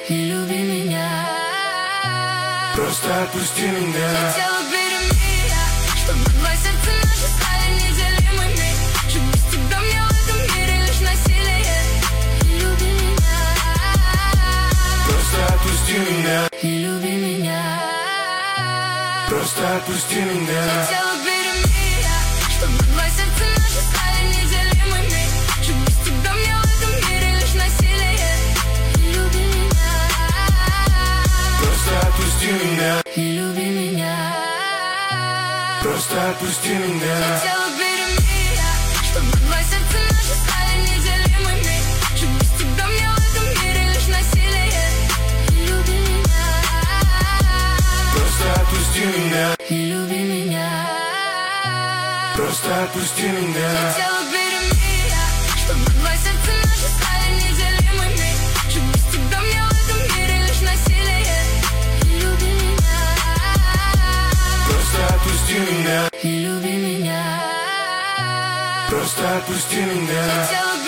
и люби меня. Просто отпусти меня. Хотела перемирия, чтобы два сердца наши стали неделимыми. Жить без тебя мне в этом мире лишь насилие. И люби меня. Просто отпусти меня. И люби меня. Просто отпусти меня. Хотела перемирия, чтобы два сердца наши стали неделимыми. Жить без тебя мне в этом мире лишь насилие. И люби меня. Просто отпусти меня. И люби меня. Просто отпусти меня. Хотела перемирия, чтобы два сердца наши стали неделимыми. Жить без тебя мне в этом мире лишь насилие. И люби меня. Просто отпусти меня. И люби меня. Просто отпусти меня. Хотела перемирия, чтобы два сердца наши стали неделимыми. Жить без тебя мне в этом мире лишь насилие. И люби меня. Просто отпусти меня. И люби меня. Просто отпусти меня. Хотела